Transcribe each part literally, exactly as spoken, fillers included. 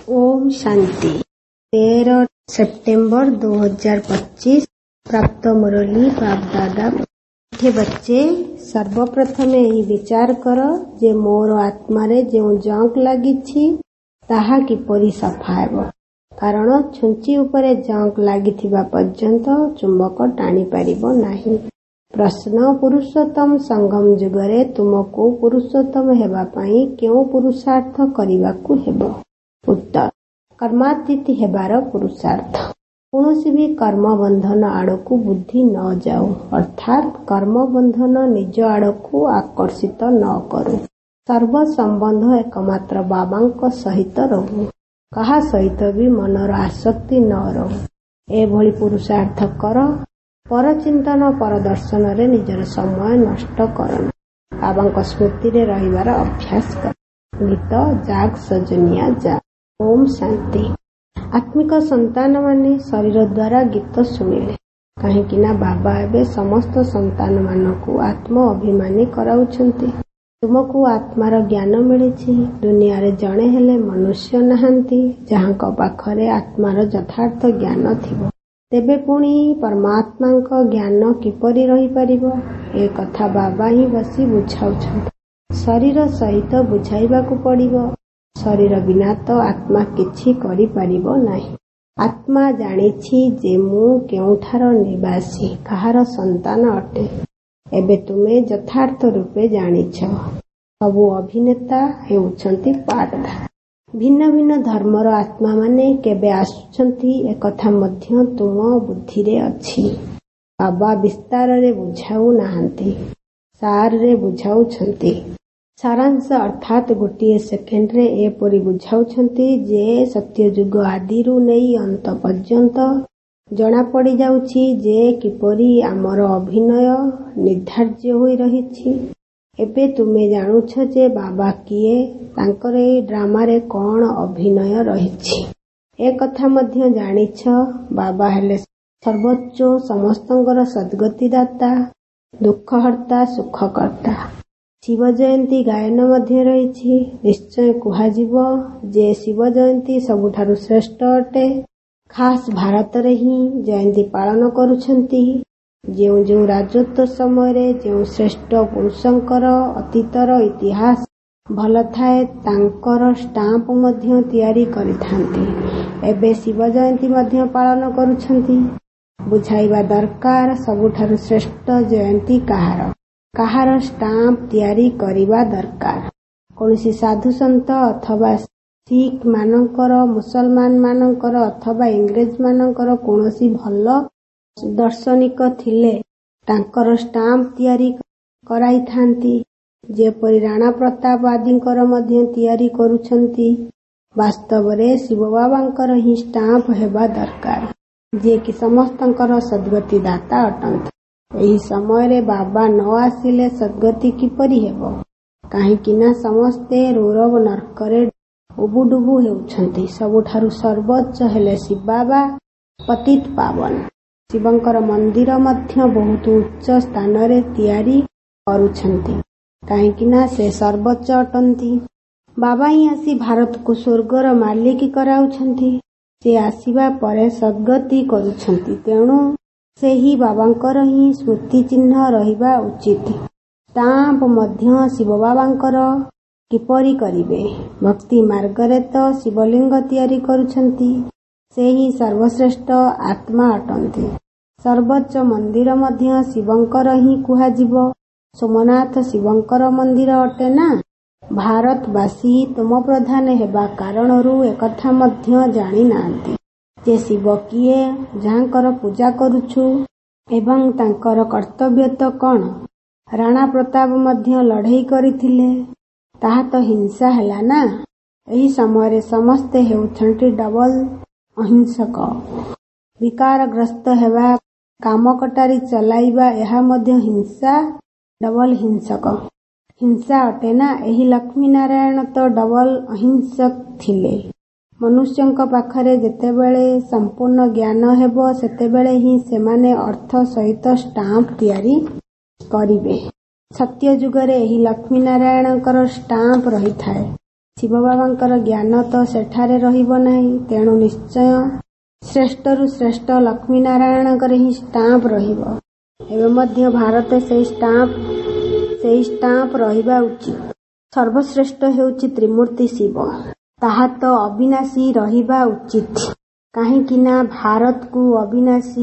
ओम शांति। तेरह सितंबर दो हजार पच्चीस। प्राप्त मुरली बाप दादा। थे बच्चे, सर्वप्रथम यही विचार कर जे मोर आत्मारे जो जंक लागिछि ताहा किपरि सफा हेबो। कारण छुंची उपरे जंक लागिथिबा पर्यंत चुंबक टाणी पारिबो नाही। प्रश्न, पुरुषोत्तम संगम जुगरे तुमको पुरुषोत्तम हेबा पाई केउ पुरुषार्थ करिबाकु हेबो? उत्तर, कर्मातीत हेबार पुरुषार्थ। कौनसी भी कर्म बंधन आड़कू बुद्धि न जाऊ, अर्थात कर्म बंधन निज आड़कू आकर्षित न करू। सर्व संबंध एकमात्र बाबांक सहित रहू, कहा सहित भी मनर आसक्ति न रहू। एभली पुरुषार्थ कर। परचिंतन परदर्शन रे निजर समय नष्ट करना। बाबांक स्मृति रे रहिबार अभ्यास कर। गीत जाग सजनिया जा। ओम शांति। आत्मिक संतान माने शरीर द्वारा गीत शुणिले कहीं बाबा एबे समस्त संतान मानकु आत्म अभिमानी कराउछंती। तुमको आत्मार ज्ञान मिलिछि। दुनिया रे जणे हेले मनुष्य नहांती जहांक पाखरे आत्मार यथार्थ ज्ञान थिबो। तेबे पुणी परमात्मांक ज्ञान किपरि रही परिबो? ए कथा बाबा ही बसी बुझाउछंती। शरीर सहित बुझाइबाकु पड़िबो। शरीर बिना तो आत्मा किछि करि परिबो नाही। आत्मा जानिछि जे मु केउठार निवासी, कहार संतान अटे। एबे तुमे यथार्थ रूपे जानिछ। सबु अभिनेता हेउछंती पाठधारी। भिन्न भिन्न धर्मर आत्मा माने केबे आसुछंती एकथा मध्य तुम बुद्धि रे अछि। बाबा विस्तार रे बुझाउ नाहंती, सार रे बुझाउछंती। सारांश अर्थात गोटिए सेकेंड रे एपरि बुझाउछंती जे सत्य युग आदिरु नेई अंत पर्यंत जणा पड़ी जाउछि जे किपरि आमर अभिनय निर्धार्य होई रहिछि। एबे तुमे जानुछ जे बाबा किए, तांकर ए ड्रामा रे कोन अभिनय रहिछि। ए कथा मध्य जानिछ बाबा हेले सर्वोच्च समस्तंकर सद्गति दाता, दुःखहर्ता, सुखकर्ता। शिव जयंती गायन मध्य रहिछि। निश्चय कुहाजिबो जे शिव जयंती सबुठारु श्रेष्ठ अटे। खास भारत रे ही जयंती पालन करुछंती। जेउ जेउ राजत्व समय रे जेउ श्रेष्ठ पुरुषंकर अतीतर इतिहास भल थाए तांकर स्टाम्प मध्य तैयारी करिथांती। एबे शिव जयंती मध्य पालन करुछंती। बुझाइबा दरकार सबुठारु श्रेष्ठ जयंती कहार, कहार स्टाम्प तैयारी करिबा दरकार। कौनसी साधु संत अथवा सिख मानकर, मुसलमान मानकर अथवा इंग्रेज मानकर कौनसी भल दर्शनिक थिले तांकर स्टाम्प तैयारी कराई थांती। जेपरि राणा प्रताप आदिंकर मध्य तैयारी करुछंती। वास्तव रे शिव बाबांकर ही स्टाम्प हेबा दरकार, जे कि समस्तंकर सद्गति दाता अटंती। एही समय रे बाबा न आसिले सद्गति किपरि हेबो? काहेकि ना समस्ते रौरव नरकरे उबुडुबु हेउछंती। सबुठारु सर्वोच्च हेले शिव बाबा, पतित पावन। शिवंकर मंदिर मध्य बहुत उच्च स्थान रे तैयारी करुछंती, काहेकि ना से सर्वोच्च अटंती। बाबा ही आसी भारत को स्वर्गर मालिक कराउछंती। से आसीबा परे सद्गति करुछंती। तेणु से ही बाबांकर ही स्मृति चिन्ह रहिबा उचित। स्टाम्प मध्य शिव बाबांकर किपरि करिबे? भक्ति मार्गरे तो शिवलिंग तैयारी करुछंती। से ही सर्वश्रेष्ठ आत्मा अटंती। सर्वोच्च मंदिर मध्य शिवंकर ही कुहाजिबो। सोमनाथ शिवंकर मंदिर अटे ना। भारतवासी तुम प्रधान हेबा कारणरू एकथा मध्य जानी नांती जे शिव किए, जहांकर पूजा करुछु एवं तांकर कर्तव्य तो कौन? राणा प्रताप मध्य लड़ाई करिथिले, ताहा तो हिंसा हैला ना। एही समय रे समस्ते हेउछंती डबल अहिंसक। विकारग्रस्त हेबा, काम कटारी चलाइबा एहा मध्य हिंसा, डबल हिंसक। हिंसा अटे ना। एही लक्ष्मी नारायण तो डबल अहिंसक थिले। मनुष्यंक पाखरे जेतेबेले संपूर्ण ज्ञान हेबो सेतेबेले ही सेमाने अर्थ सहित स्टाम्प तैयारी करिबे। सत्य जुगरे एही लक्ष्मी नारायणकर स्टाम्प रही थाए। ଶିବ ବାବାଙ୍କର ଜ୍ଞାନ ତ ସେଠାରେ ରହିବ ନାହିଁ। ତେଣୁ ନିଶ୍ଚୟ ଶ୍ରେଷ୍ଠରୁ ଶ୍ରେଷ୍ଠ ଲକ୍ଷ୍ମୀ ନାରାୟଣଙ୍କର ହିଁ ଷ୍ଟାମ୍ପ ରହିବ। ଏବେ ମଧ୍ୟ ଭାରତ ସେଇ ଷ୍ଟାମ୍ପ ସେଇ ଷ୍ଟାମ୍ପ ରହିବା ଉଚିତ। ସର୍ବଶ୍ରେଷ୍ଠ ହେଉଛି ତ୍ରିମୂର୍ତ୍ତି ଶିବ। ତାହା ତ ଅବିନାଶୀ ରହିବା ଉଚିତ। କାହିଁକି ନା ଭାରତକୁ ଅବିନାଶୀ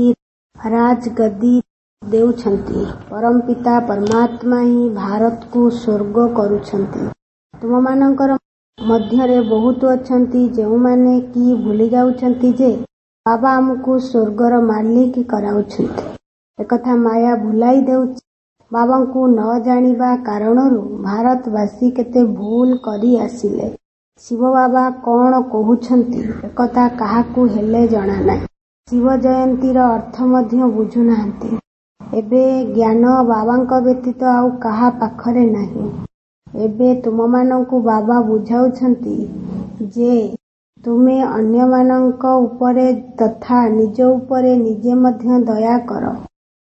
ରାଜଗଦି ଦେଉଛନ୍ତି। ପରମପିତା ପରମାତ୍ମା ହିଁ ଭାରତକୁ ସ୍ୱର୍ଗ କରୁଛନ୍ତି। ତୁମମାନଙ୍କର ମଧ୍ୟରେ ବହୁତ ଅଛନ୍ତି ଯେଉଁମାନେ କି ଭୁଲି ଯାଉଛନ୍ତି ଯେ ବାବା ଆମକୁ ସ୍ୱର୍ଗର ମାଲିକ କରାଉଛନ୍ତି। ଏକଥା ମାୟା ଭୁଲାଇ ଦେଉଛି। ବାବାଙ୍କୁ ନ ଜାଣିବା କାରଣରୁ ଭାରତବାସୀ କେତେ ଭୁଲ କରି ଆସିଲେ। ଶିବ ବାବା କଣ କହୁଛନ୍ତି ଏକଥା କାହାକୁ ହେଲେ ଜଣା ନାହିଁ। ଶିବ ଜୟନ୍ତୀର ଅର୍ଥ ମଧ୍ୟ ବୁଝୁନାହାନ୍ତି। ଏବେ ଜ୍ଞାନ ବାବାଙ୍କ ବ୍ୟତୀତ ଆଉ କାହା ପାଖରେ ନାହିଁ। ଏବେ ତୁମମାନଙ୍କୁ ବାବା ବୁଝାଉଛନ୍ତି ଯେ ତୁମେ ଅନ୍ୟମାନଙ୍କ ଉପରେ ତଥା ନିଜ ଉପରେ ନିଜେ ମଧ୍ୟ ଦୟା କର।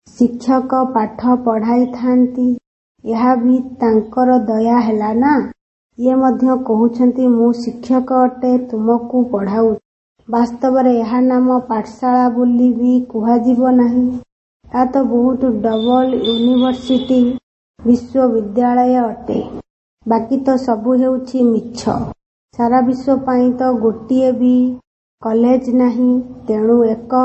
ଶିକ୍ଷକ ପାଠ ପଢ଼ାଇଥାନ୍ତି, ଏହା ବି ତାଙ୍କର ଦୟା ହେଲା ନା। ଇଏ ମଧ୍ୟ କହୁଛନ୍ତି ମୁଁ ଶିକ୍ଷକ ଅଟେ, ତୁମକୁ ପଢ଼ାଉଛି। ବାସ୍ତବରେ ଏହା ନାମ ପାଠଶାଳା ବୋଲି ବି କୁହାଯିବ ନାହିଁ। ଏହା ତ ବହୁତ ଡବଲ ୟୁନିଭର୍ସିଟି ବିଶ୍ୱବିଦ୍ୟାଳୟ ଅଟେ। ବାକି ତ ସବୁ ହେଉଛି ମିଛ। ସାରା ବିଶ୍ୱ ପାଇଁ ତ ଗୋଟିଏ ବି କଲେଜ ନାହିଁ। ତେଣୁ ଏକ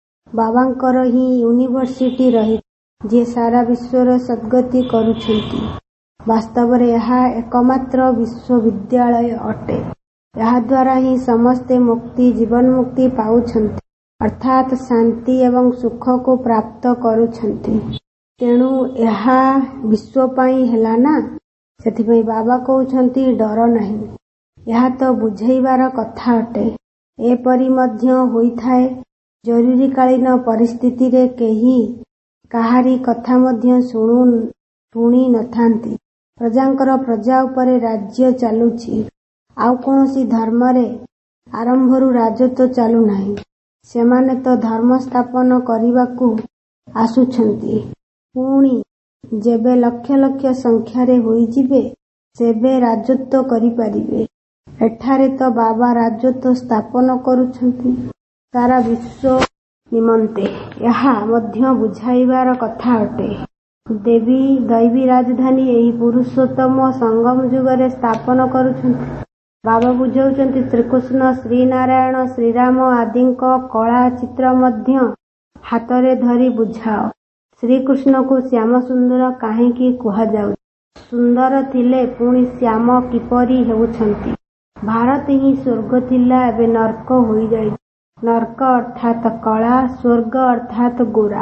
ବାବାଙ୍କର ହିଁ ୟୁନିଭର୍ସିଟି ରହିଛି ଯିଏ ସାରା ବିଶ୍ୱର ସଦ୍ଗତି କରୁଛନ୍ତି। ବାସ୍ତବରେ ଏହା ଏକମାତ୍ର ବିଶ୍ୱବିଦ୍ୟାଳୟ ଅଟେ। ଏହାଦ୍ୱାରା ହିଁ ସମସ୍ତେ ମୁକ୍ତି ଜୀବନ ମୁକ୍ତି ପାଉଛନ୍ତି, ଅର୍ଥାତ୍ ଶାନ୍ତି ଏବଂ ସୁଖକୁ ପ୍ରାପ୍ତ କରୁଛନ୍ତି। ତେଣୁ ଏହା ବିଶ୍ୱ ପାଇଁ ହେଲା ନା। ସେଥିପାଇଁ ବାବା କହୁଛନ୍ତି ଡର ନାହିଁ। ଏହା ତ ବୁଝେଇବାର କଥା ଅଟେ। ଏପରି ମଧ୍ୟ ହୋଇଥାଏ ଜରୁରୀକାଳୀନ ପରିସ୍ଥିତିରେ କେହି କାହାରି କଥା ମଧ୍ୟ ଶୁଣୁ ଶୁଣି ନଥାନ୍ତି। ପ୍ରଜାଙ୍କର ପ୍ରଜା ଉପରେ ରାଜ୍ୟ ଚାଲୁଛି। ଆଉ କୌଣସି ଧର୍ମରେ ଆରମ୍ଭରୁ ରାଜତ୍ୱ ଚାଲୁନାହିଁ। ସେମାନେ ତ ଧର୍ମ ସ୍ଥାପନ କରିବାକୁ ଆସୁଛନ୍ତି। ପୁଣି ଯେବେ ଲକ୍ଷ ଲକ୍ଷ ସଂଖ୍ୟାରେ ହୋଇଯିବେ ସେବେ ରାଜତ୍ୱ କରିପାରିବେ। ଏଠାରେ ତ ବାବା ରାଜତ୍ୱ ସ୍ଥାପନ କରୁଛନ୍ତି ସାରା ବିଶ୍ୱ ନିମନ୍ତେ। ଏହା ମଧ୍ୟ ବୁଝାଇବାର କଥା ଅଟେ। ଦେବୀ ଦୈବୀ ରାଜଧାନୀ ଏହି ପୁରୁଷୋତ୍ତମ ସଙ୍ଗମ ଯୁଗରେ ସ୍ଥାପନ କରୁଛନ୍ତି। ବାବା ବୁଝାଉଛନ୍ତି ଶ୍ରୀକୃଷ୍ଣ ଶ୍ରୀନାରାୟଣ ଶ୍ରୀରାମ ଆଦିଙ୍କ କଳା ଚିତ୍ର ମଧ୍ୟ ହାତରେ ଧରି ବୁଝାଅ। ଶ୍ରୀକୃଷ୍ଣକୁ ଶ୍ୟାମ ସୁନ୍ଦର କାହିଁକି କୁହାଯାଉଛି? ସୁନ୍ଦର ଥିଲେ ପୁଣି ଶ୍ୟାମ କିପରି ହେଉଛନ୍ତି? ଭାରତ ହିଁ ସ୍ୱର୍ଗ ଥିଲା, ଏବେ ନର୍କ ହୋଇଯାଇଛି। ନର୍କ ଅର୍ଥାତ୍ କଳା, ସ୍ୱର୍ଗ ଅର୍ଥାତ୍ ଗୋରା।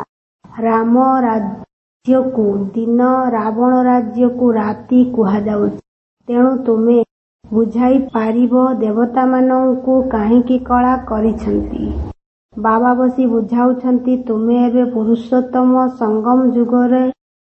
ରାମ ରାଜ୍ୟକୁ ଦିନ, ରାବଣ ରାଜ୍ୟକୁ ରାତି କୁହାଯାଉଛି। ତେଣୁ ତୁମେ ବୁଝାଇ ପାରିବ ଦେବତାମାନଙ୍କୁ କାହିଁକି କଳା କରିଛନ୍ତି? ବାବା ବସି ବୁଝାଉଛନ୍ତି ତୁମେ ଏବେ ପୁରୁଷୋତ୍ତମ ସଙ୍ଗମ ଯୁଗରେ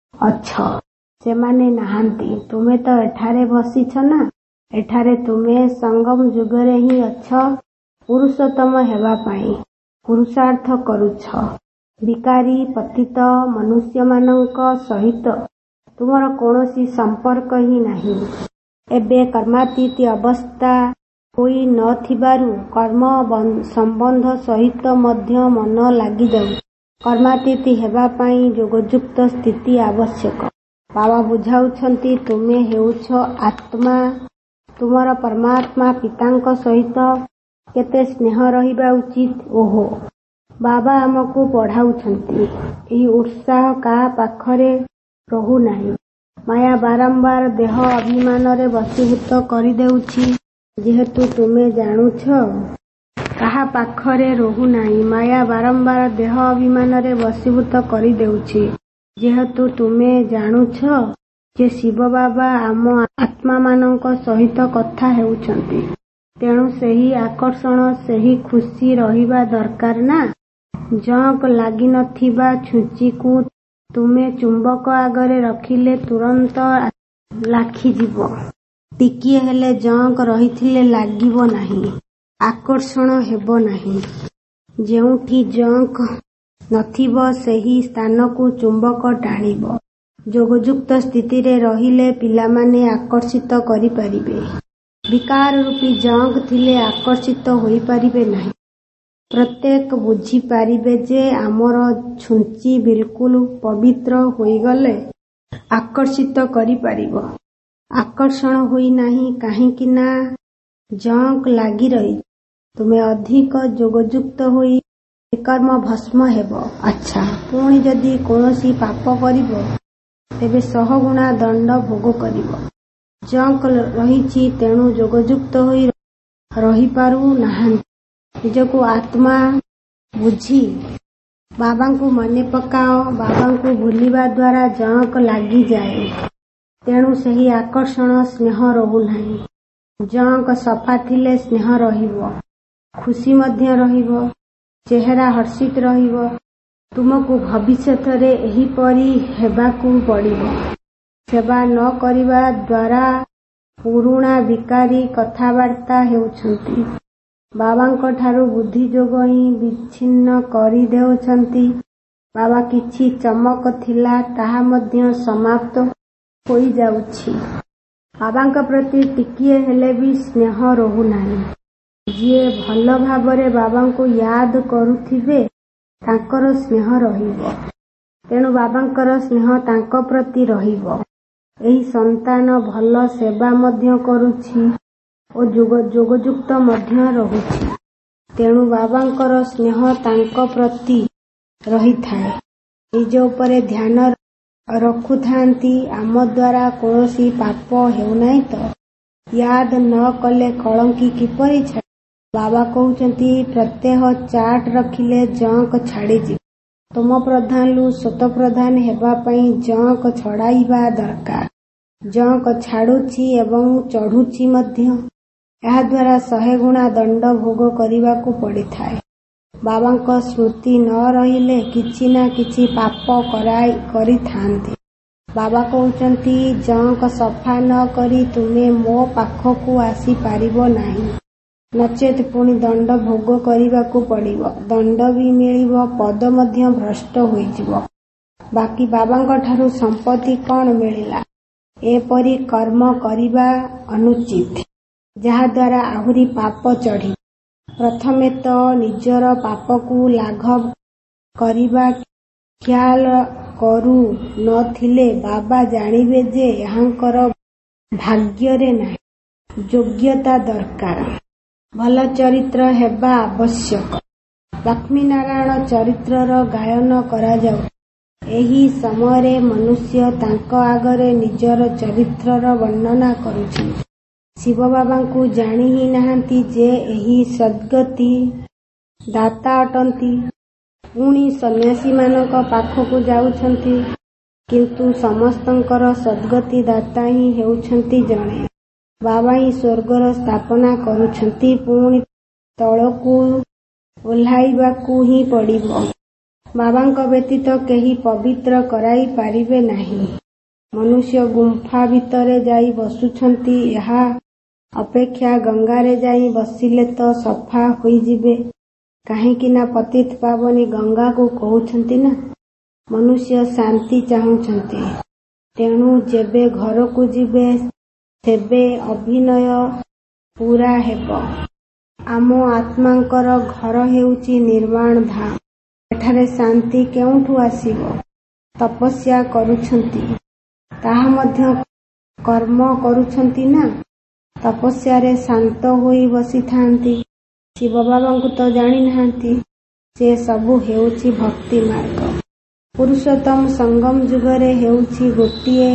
ଅଛ। ସେମାନେ ନାହାନ୍ତି। ତୁମେ ତ ଏଠାରେ ବସିଛ ନା। ଏଠାରେ ତୁମେ ସଙ୍ଗମ ଯୁଗରେ ହିଁ ଅଛ। ପୁରୁଷୋତ୍ତମ ହେବା ପାଇଁ ପୁରୁଷାର୍ଥ କରୁଛ। ଭିକାରୀ ପତିତ ମନୁଷ୍ୟମାନଙ୍କ ସହିତ ତୁମର କୌଣସି ସମ୍ପର୍କ ହିଁ ନାହିଁ। ଏବେ କର୍ମାତୀତ ଅବସ୍ଥା ହୋଇ ନଥିବାରୁ କର୍ମ ସମ୍ବନ୍ଧ ସହିତ ମଧ୍ୟ ମନ ଲାଗିଯାଉଛି। କର୍ମାତୀତ ହେବା ପାଇଁ ଯୋଗଯୁକ୍ତ ସ୍ଥିତି ଆବଶ୍ୟକ। ବାବା ବୁଝାଉଛନ୍ତି ତୁମେ ହେଉଛ ଆତ୍ମା। ତୁମର ପରମାତ୍ମା ପିତାଙ୍କ ସହିତ କେତେ ସ୍ନେହ ରହିବା ଉଚିତ। ଓହୋ, ବାବା ଆମକୁ ପଢ଼ାଉଛନ୍ତି। ଏହି ଉତ୍ସାହ କାହା ପାଖରେ ରହୁନାହିଁ। ମାୟା ବାରମ୍ବାର ଦେହ ଅଭିମାନରେ ବଶୀଭୂତ କରିଦେଉଛି। ଯେହେତୁ ତୁମେ ଜାଣୁଛ କାହା ପାଖରେ ରହୁନାହିଁ। ମାୟା ବାରମ୍ବାର ଦେହ ଅଭିମାନରେ ବଶୀଭୂତ କରିଦେଉଛି। ଯେହେତୁ ତୁମେ ଜାଣୁଛ ଯେ ଶିବ ବାବା ଆମ ଆତ୍ମାମାନଙ୍କ ସହିତ କଥା ହେଉଛନ୍ତି। ତେଣୁ ସେହି ଆକର୍ଷଣ, ସେହି ଖୁସି ରହିବା ଦରକାର ନା। ଜଙ୍କ ଲାଗିନଥିବା ଛୁଞ୍ଚିକୁ ତୁମେ ଚୁମ୍ବକ ଆଗରେ ରଖିଲେ ତୁରନ୍ତ ଲାଖିଯିବ। ଟିକିଏ ହେଲେ ଜଙ୍କ ରହିଥିଲେ ଲାଗିବ ନାହିଁ, ଆକର୍ଷଣ ହେବ ନାହିଁ। ଯେଉଁଠି ଜଙ୍କ ନଥିବ ସେହି ସ୍ଥାନକୁ ଚୁମ୍ବକ ଟାଣିବ। ଯୋଗଯୁକ୍ତ ସ୍ଥିତିରେ ରହିଲେ ପିଲାମାନେ ଆକର୍ଷିତ କରିପାରିବେ। विकार रूपी जंक थिले आकर्षित होई परिबे नहीं। प्रत्येक बुझी पारिबे जे आमर छुंची बिल्कुल पवित्र होई गले आकर्षित करि पारिबो। आकर्षण होई नहीं काहेकि ना जंक लागी रही। तुमे अधिक जोगयुक्त होई कर्म भस्म हेबो। अच्छा पुणी जदि कोनोसी पाप करिबो तेबे सह गुणा दंड भोग करिबो। जंक रहिछि तेणु जोगयुक्त होई रही पारु नाहांती। निजको आत्मा बुझी बाबांकु मने पकाओ। बाबांकु भूलिबा द्वारा जंक लागी जाए। तेणु सही आकर्षण स्नेह रहु नाही। जंक सफा थिले स्नेह रहिबो, खुशी मध्य रहिबो, चेहरा हर्षित रहिबो। तुमको भविष्यतरे एही परी हेबाकु पड़िबो। सेवा न करिबा द्वारा पुरुणा विकारी कथावार्ता हेउछंती। बाबांको ठारू बुद्धि जोग ही विच्छिन्न करि देउछंती। बाबा किछि चमक थिला ताहा मध्य समाप्त होई जाउछि। बाबांका प्रति टिकिए हेले भी स्नेह रहु नाही। जिए भल भाबरे बाबांको याद करुथिबे तांकर स्नेह रहिबो। तेणु बाबांकर स्नेह तांको प्रति रहिबो। एही संतान भल सेवा मध्य करुछि ओ जोगयुक्त मध्य रहुछि। तेणु बाबांकर स्नेह तांको प्रति रहिथाए। निज उपरे ध्यान रखुथांती। आम द्वारा कोनोसी पाप हेउनाई तो याद न कले कलंकी किपरि छाड़े। बाबा कहउचंती प्रत्यह चाट रखिले जंक छाड़ी जी। तुम प्रधान लु स्वत प्रधान हेबा पई जंक छड़ाइबा दरकार। जंक छाड़ुछि एवं चढ़ुछि मध्य। एहा द्वारा शहे गुणा दंड भोग करिबाकु पड़िथाए। बाबांको स्मृति न रहिले किछि ना किछि पाप कराई करिथांती। बाबा कहउचंती जंक सफा न करी तुमे मो पाखकु आसी पारिबो नाही। नचेत पुणी दंड भोग करिबाकु पड़िबो। दंड भी मिलिबो, पद मध्य भ्रष्ट होइजिबो। बाकी बाबांको ठारू संपत्ति कौन मिलिला। एपरी कर्म करिबा अनुचित जहा द्वारा आहुरी पाप चढ़ी। प्रथमे तो निजर पापकु लाघव करिबा ख्याल करू नथिले बाबा जानिबे जे एहांकर भाग्यरे नाही। योग्यता दरकार। भल चरित्र हेबा आवश्यक। लक्ष्मी नारायण चरित्रर गायन करा जाउ। एही समयरे मनुष्य तांको आगरे निजर चरित्रर वर्णना करुछन्। शिव बाबांकु जानी ही नाहांती जे एही सद्गति दाता अटंती। पुणी सन्यासी मानक पाखकु जाउछंती किंतु समस्तंकर सद्गति दाता ही हेउछंती जणे। बाबा ही स्वर्गर स्थापना करुछंती। पुणी तळकु ओह्लाइबाकु ही पड़िबो। बाबांको व्यतीत केही पवित्र कराई पारिबे नाही। मनुष्य गुंफा भितरे जाई बसुछंती। एहा अपेक्षा गंगारे जाई बसिले तो सफा होई जिबे। काहेकि ना पतित पावनी गंगा को कहउछंती ना। मनुष्य शांति चाहुछंती। तेणु जेबे घर को जिबे तेबे अभिनय पूरा हेबो। आम आत्मांकर घर हेउची निर्वाण धाम। एठारे शांति केउठु आसीबो। तपस्या करुछंती ताहा मध्य कर्म करुछंती ना। तपस्यारे शांत होई बसी थांती। शिव बाबांकु तो जानी नाहांती। से सबु हेउची भक्ति मार्ग। पुरुषोत्तम संगम जुगरे हेउची गोटिए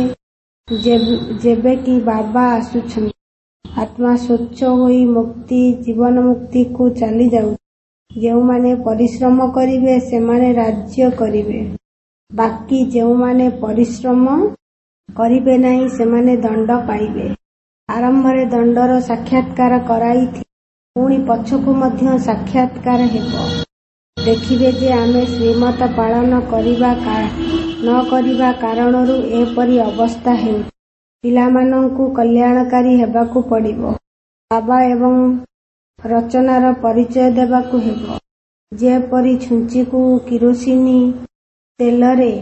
जेबे कि बाबा आसुछंती। आत्मा स्वच्छ होई मुक्ति जीवन मुक्ति को चली जाउ। जेउ माने परिश्रम करिवे से माने राज्य करिवे। बाकी जेउ माने परिश्रम करिवे नहीं से माने दंड पाइबे। आरंभरे दंडर साक्षात्कार कराई थी। पुणी पछकु मध्य साक्षात्कार हेबो। देखिबे जे आमे श्रीमत पालन करिबा का न करिबा कारणरू एपरी अवस्था हेउ। पिलामानंकु कल्याणकारी हेबाकु पड़िबो। बाबा एवं रचनार परिचय देबाकु हेबो। जेपरी छुंचीकु किरोसिनी तेलरे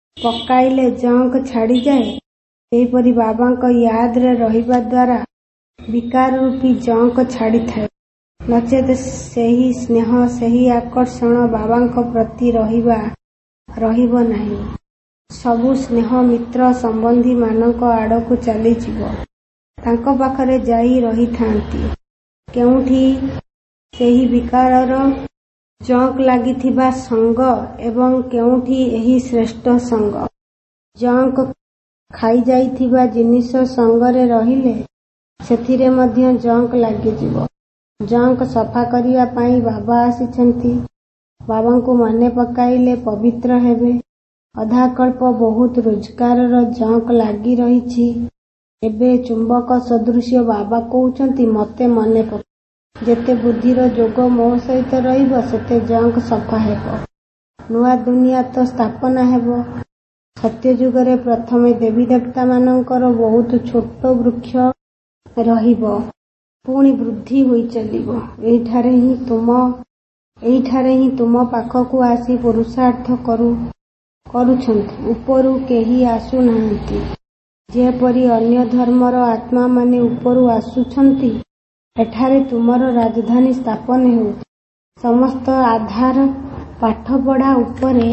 पकाइले जंक छाड़ी जाए। सेहीपरि बाबांको याद रे रहिबा द्वारा ବିକାର ରୂପୀ ଜଙ୍କ ଛାଡ଼ିଥାଏ। ନଚେତ ସେହି ସ୍ନେହ ସେହି ଆକର୍ଷଣ ବାବାଙ୍କ ପ୍ରତି ରହିବା ରହିବ ନାହିଁ। ସବୁ ସ୍ନେହ ମିତ୍ର ସମ୍ବନ୍ଧୀମାନଙ୍କ ଆଡ଼କୁ ଚାଲିଯିବ। ତାଙ୍କ ପାଖରେ ଯାଇ ରହିଥାନ୍ତି। କେଉଁଠି ସେହି ବିକାରର ଜଙ୍କ ଲାଗିଥିବା ସଙ୍ଗ ଏବଂ କେଉଁଠି ଏହି ଶ୍ରେଷ୍ଠ ସଙ୍ଗ। ଜଙ୍କ ଖାଇଯାଇଥିବା ଜିନିଷ ସଙ୍ଗରେ ରହିଲେ ସେଥିରେ ମଧ୍ୟ ଜଙ୍କ ଲାଗିଯିବ। ଜଙ୍କ ସଫା କରିବା ପାଇଁ ବାବା ଆସିଛନ୍ତି। ବାବାଙ୍କୁ ମନେ ପକାଇଲେ ପବିତ୍ର ହେବେ। ଅଧାକଳ୍ପ ବହୁତ ରୋଜଗାରର ଜଙ୍କ ଲାଗି ରହିଛି। ଏବେ ଚୁମ୍ବକ ସଦୃଶ୍ୟ ବାବା କହୁଛନ୍ତି ମୋତେ ମନେ ପକା। ଯେତେ ବୁଦ୍ଧିର ଯୋଗ ମୋ ସହିତ ରହିବ ସେତେ ଜଙ୍କ ସଫା ହେବ। ନୂଆ ଦୁନିଆ ତ ସ୍ଥାପନା ହେବ। ସତ୍ୟ ଯୁଗରେ ପ୍ରଥମେ ଦେବୀ ଦେବତା ମାନଙ୍କର ବହୁତ ଛୋଟ ବୃକ୍ଷ ରହିବ, ପୁଣି ବୃଦ୍ଧି ହୋଇ ଚାଲିବ। ଏହିଠାରେ ହିଁ ତୁମ ଏହିଠାରେ ହିଁ ତୁମ ପାଖକୁ ଆସି ପୁରୁଷାର୍ଥ କରୁ କରୁଛନ୍ତି। ଉପରୁ କେହି ଆସୁନାହାନ୍ତି। ଯେପରି ଅନ୍ୟ ଧର୍ମର ଆତ୍ମାମାନେ ଉପରୁ ଆସୁଛନ୍ତି, ଏଠାରେ ତୁମର ରାଜଧାନୀ ସ୍ଥାପନ ହେଉଛି। ସମସ୍ତ ଆଧାର ପାଠପଢ଼ା ଉପରେ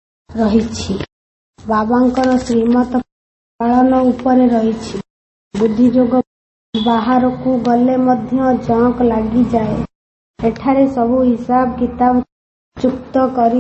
ରହିଛି। ବାବାଙ୍କର ଶ୍ରୀମତ ପାଳନ ଉପରେ ରହିଛି। ବୁଦ୍ଧିଯୋଗ ବାହାରକୁ ଗଲେ ମଧ୍ୟ ଜଙ୍କ ଲାଗିଯାଏ। ଏଠାରେ ସବୁ ହିସାବ କିତାବ ଚୁକ୍ତ କରି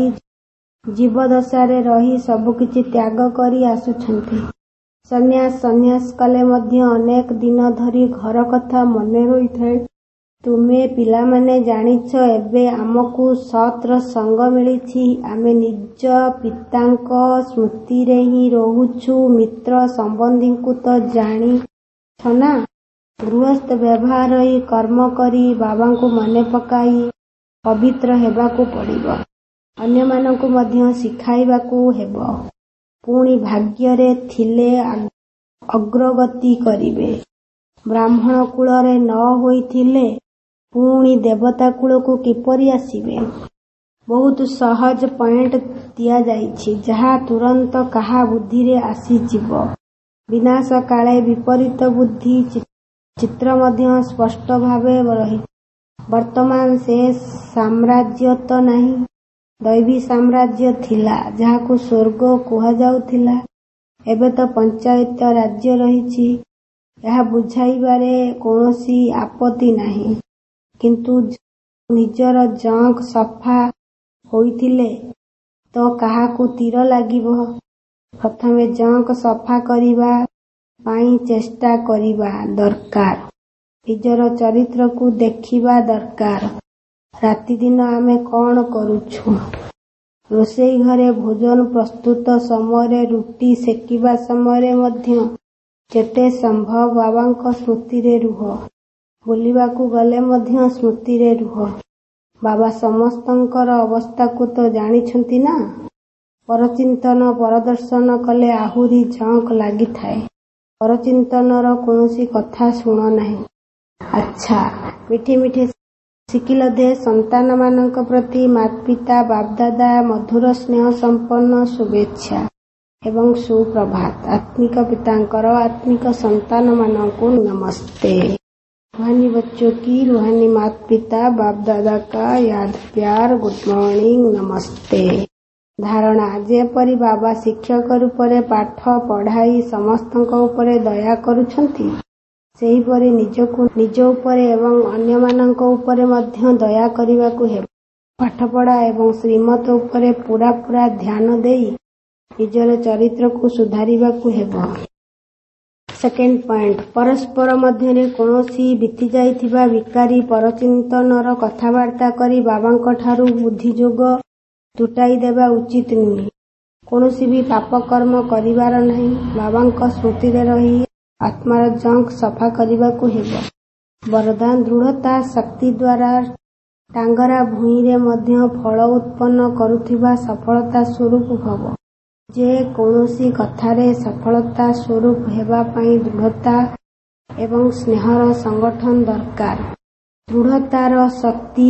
ଜୀବଦଶାରେ ରହି ସବୁକିଛି ତ୍ୟାଗ କରି ଆସୁଛନ୍ତି। ସନ୍ନ୍ୟାସ ସନ୍ନ୍ୟାସ କଲେ ମଧ୍ୟ ଅନେକ ଦିନ ଧରି ଘର କଥା ମନେ ରହିଥାଏ। ତୁମେ ପିଲାମାନେ ଜାଣିଛ ଏବେ ଆମକୁ ସତ୍ର ସଙ୍ଗ ମିଳିଛି। ଆମେ ନିଜ ପିତାଙ୍କ ସ୍ମୃତିରେ ହିଁ ରହୁଛୁ। ମିତ୍ର ସମ୍ବନ୍ଧୀଙ୍କୁ ତ ଜାଣିଛ ନା। ଗୃହସ୍ଥ ବ୍ୟବହାର କର୍ମ କରି ବାବାଙ୍କୁ ମନେ ପକାଇ ପବିତ୍ର ହେବାକୁ ପଡ଼ିବ। ଅନ୍ୟମାନଙ୍କୁ ମଧ୍ୟ ଶିଖାଇବାକୁ ହେବ। ପୁଣି ଭାଗ୍ୟରେ ଥିଲେ ଅଗ୍ରଗତି କରିବେ। ବ୍ରାହ୍ମଣ କୂଳରେ ନ ହୋଇଥିଲେ ପୁଣି ଦେବତା କୂଳକୁ କିପରି ଆସିବେ? ବହୁତ ସହଜ ପଏଣ୍ଟ ଦିଆଯାଇଛି, ଯାହା ତୁରନ୍ତ କାହା ବୁଦ୍ଧିରେ ଆସିଯିବ। ବିନାଶ କାଳେ ବିପରୀତ ବୁଦ୍ଧି ଚିତ୍ର ମଧ୍ୟ ସ୍ପଷ୍ଟ ଭାବେ ରହିଛି। ବର୍ତ୍ତମାନ ସେ ସାମ୍ରାଜ୍ୟ ତ ନାହିଁ। ଦୈବୀ ସାମ୍ରାଜ୍ୟ ଥିଲା, ଯାହାକୁ ସ୍ୱର୍ଗ କୁହାଯାଉଥିଲା। ଏବେ ତ ପଞ୍ଚାୟତ ରାଜ୍ୟ ରହିଛି। ଏହା ବୁଝାଇବାରେ କୌଣସି ଆପତ୍ତି ନାହିଁ। କିନ୍ତୁ ନିଜର ଜଙ୍କ ସଫା ହୋଇଥିଲେ ତ କାହାକୁ ତୀର ଲାଗିବ? ପ୍ରଥମେ ଜଙ୍କ ସଫା କରିବା ପାଇଁ ଚେଷ୍ଟା କରିବା ଦରକାର। ନିଜର ଚରିତ୍ରକୁ ଦେଖିବା ଦରକାର। ରାତିଦିନ ଆମେ କ'ଣ କରୁଛୁ? ରୋଷେଇ ଘରେ ଭୋଜନ ପ୍ରସ୍ତୁତ ସମୟରେ, ରୁଟି ସେକିବା ସମୟରେ ମଧ୍ୟ ଯେତେ ସମ୍ଭବ ବାବାଙ୍କ ସ୍ମୃତିରେ ରୁହ। ବୁଲିବାକୁ ଗଲେ ମଧ୍ୟ ସ୍ମୃତିରେ ରୁହ। ବାବା ସମସ୍ତଙ୍କର ଅବସ୍ଥାକୁ ତ ଜାଣିଛନ୍ତି ନା। ପରଚିନ୍ତନ ପରଦର୍ଶନ କଲେ ଆହୁରି ଜଙ୍କ ଲାଗିଥାଏ। ପରଚିନ୍ତନର କୌଣସି କଥା ଶୁଣ ନାହିଁ। ଆଚ୍ଛା, ମିଠି ମିଠି ଶିଖିଲ ଦେ ସନ୍ତାନମାନଙ୍କ ପ୍ରତି ମାତୃପିତା ବାପଦାଦା ମଧୁର ସ୍ନେହ ସମ୍ପନ୍ନ ଶୁଭେଚ୍ଛା ଏବଂ ସୁପ୍ରଭାତ। ଆତ୍ମିକ ପିତାଙ୍କର ଆତ୍ମିକ ସନ୍ତାନମାନଙ୍କୁ ନମସ୍ତେ। रूहानी बच्चों की रूहानी माता पिता बाप दादा का याद प्यार गुड मॉर्निंग नमस्ते। धारणा जेपरि बाबा शिक्षक रूपरे पाठ पढ़ाई समस्तक उपरे दया करुछंती, सेहीपरि निजको निज उपरे एवं अन्यमानक उपरे मध्य दया करिबाकु हेब। पाठपढ़ा एवं श्रीमत उपरे पूरा पूरा ध्यान देई निजर चरित्र को सुधारिबाकु हेब। सेकेंड पॉइंट, परस्पर मध्य कौनसी बीती जाइथिबा विकारी परचिंतनर कथबार्ता करी बाबांक ठारू बुद्धिजोग तुटाई देबा उचित नुहे। कौनसी भी पाप कर्म करिवार नहीं। बाबांक स्मृति रे रही आत्मार जंक सफा करिबाकु हेब। वरदान दृढ़ता शक्ति द्वारा टांगरा भूई रे मध्य फल उत्पन्न करुथिबा सफलता स्वरूप भव। जे कौनसी कथारे सफलता स्वरूप हेबा पाई दृढ़ता एवं स्नेहर संगठन दरकार। दृढ़तार शक्ति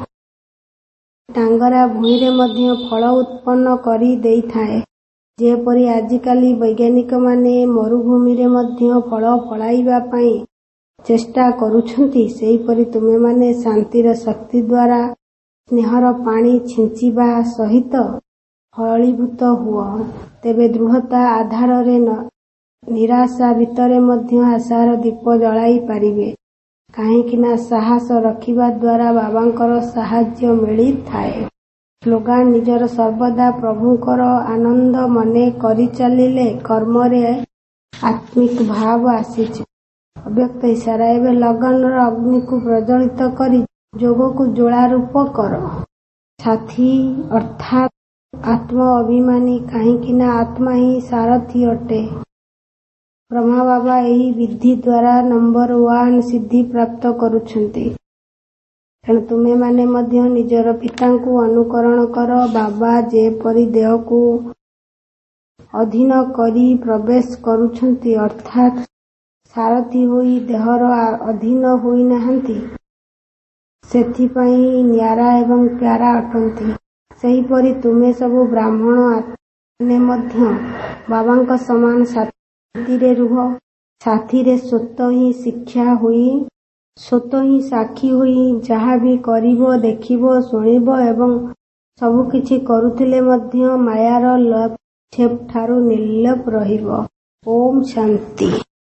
टांगरा भूईरे मध्य फल उत्पन्न करी देइथाए। जेपरि आजिकाली वैज्ञानिक माने मरुभूमि रे मध्य फल फलाइबा पाई ଚେଷ୍ଟା କରୁଛନ୍ତି, ସେହିପରି ତୁମେମାନେ ଶାନ୍ତିର ଶକ୍ତି ଦ୍ୱାରା ସ୍ନେହର ପାଣି ଛିଞ୍ଚିବା ସହିତ ଫଳୀଭୂତ ହୁଅ। ତେବେ ଦୃଢ଼ତା ଆଧାରରେ ନିରାଶା ଭିତରେ ମଧ୍ୟ ଆଶାର ଦୀପ ଜଳାଇ ପାରିବେ, କାହିଁକିନା ସାହସ ରଖିବା ଦ୍ୱାରା ବାବାଙ୍କର ସାହାଯ୍ୟ ମିଳିଥାଏ। ସ୍ଲୋଗାନ ନିଜର ସର୍ବଦା ପ୍ରଭୁଙ୍କର ଆନନ୍ଦ ମନେ କରିଚାଲିଲେ କର୍ମରେ ଆତ୍ମିକ ଭାବ ଆସିଛି। ଅବ୍ୟକ୍ତ ଇଶାରା। ଏବେ ଲଗନର ଅଗ୍ନିକୁ ପ୍ରଜ୍ୱଳିତ କରି ଯୋଗକୁ ଜ୍ୱାଳାରୂପ କର। ସାଥୀ ଅର୍ଥାତ୍ ଆତ୍ମ ଅଭିମାନୀ, କାହିଁକିନା ଆତ୍ମା ହିଁ ସାରଥୀ ଅଟେ। ବ୍ରହ୍ମା ବାବା ଏହି ବିଧି ଦ୍ୱାରା ନମ୍ବର ୱାନ୍ ସିଦ୍ଧି ପ୍ରାପ୍ତ କରୁଛନ୍ତି। ତେଣୁ ତୁମେମାନେ ମଧ୍ୟ ନିଜର ପିତାଙ୍କୁ ଅନୁକରଣ କର। ବାବା ଯେପରି ଦେହକୁ ଅଧୀନ କରି ପ୍ରବେଶ କରୁଛନ୍ତି, ଅର୍ଥାତ୍ ସାରଥୀ ହୋଇ ଦେହର ଅଧୀନ ହୋଇନାହାନ୍ତି, ସେଥିପାଇଁ ନ୍ୟାରା ଏବଂ ପ୍ୟାରା ଅଟନ୍ତି। ସେହିପରି ତୁମେ ସବୁ ବ୍ରାହ୍ମଣ ମାନେ ମଧ୍ୟ ବାବାଙ୍କ ସମାନ ସାଥିରେ ରୁହ। ସାଥିରେ ସ୍ୱତଃ ହିଁ ଶିକ୍ଷା ହୋଇ ସ୍ୱତଃ ହିଁ ସାକ୍ଷୀ ହୋଇ ଯାହା ବି କରିବ, ଦେଖିବ, ଶୁଣିବ ଏବଂ ସବୁକିଛି କରୁଥିଲେ ମଧ୍ୟ ମାୟାର ଲୋପକ୍ଷେପ ଠାରୁ ନିର୍ଲେପ ରହିବ। ଓମ୍ ଶାନ୍ତି।